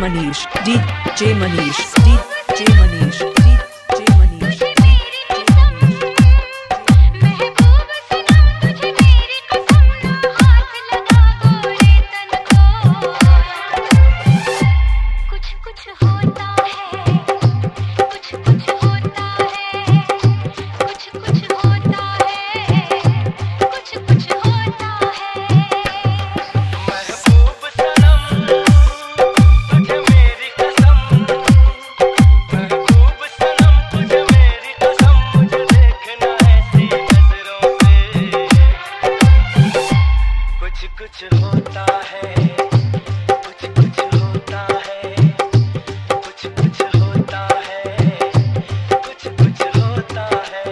Manish, DJ Manish, DJ Manish, DJ Manish. कुछ होता है, कुछ कुछ होता है, कुछ कुछ होता है, कुछ कुछ होता है।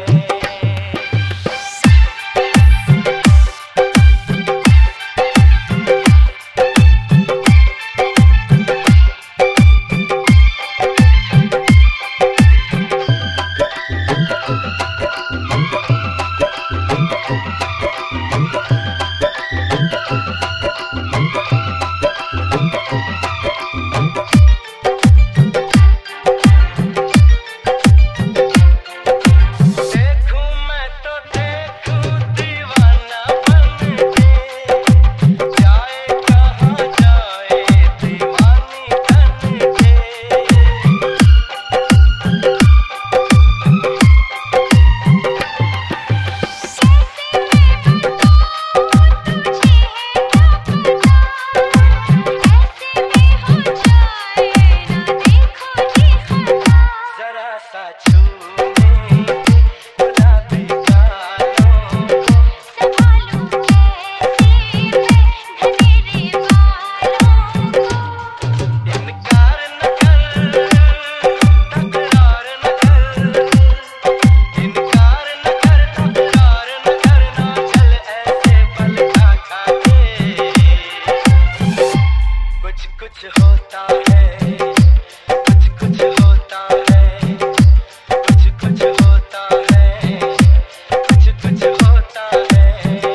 कुछ होता है, कुछ कुछ होता है, कुछ कुछ होता है, कुछ कुछ होता है।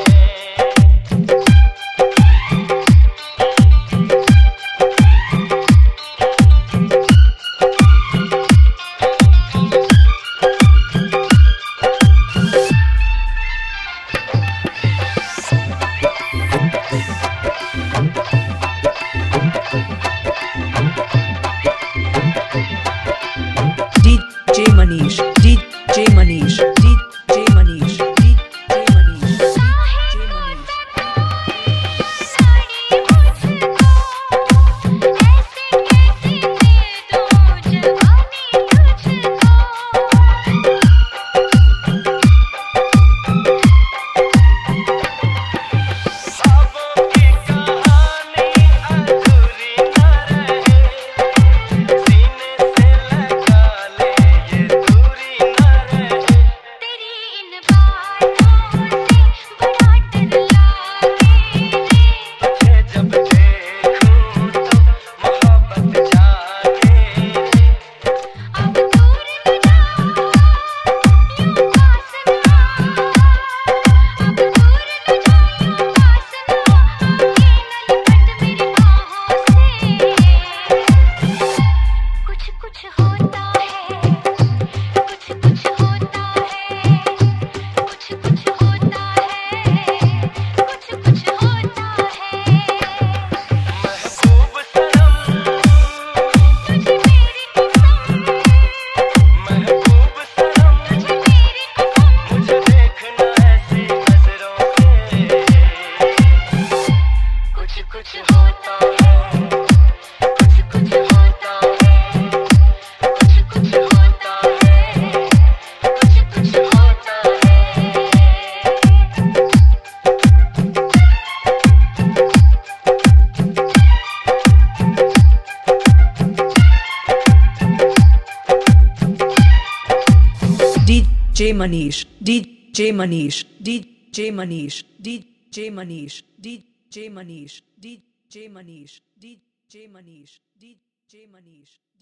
DJ Manish, DJ Manish, DJ Manish, DJ Manish, DJ Manish. DJ Manish, DJ Manish, DJ Manish, DJ Manish, DJ Manish, DJ Manish, DJ Manish, DJ Manish.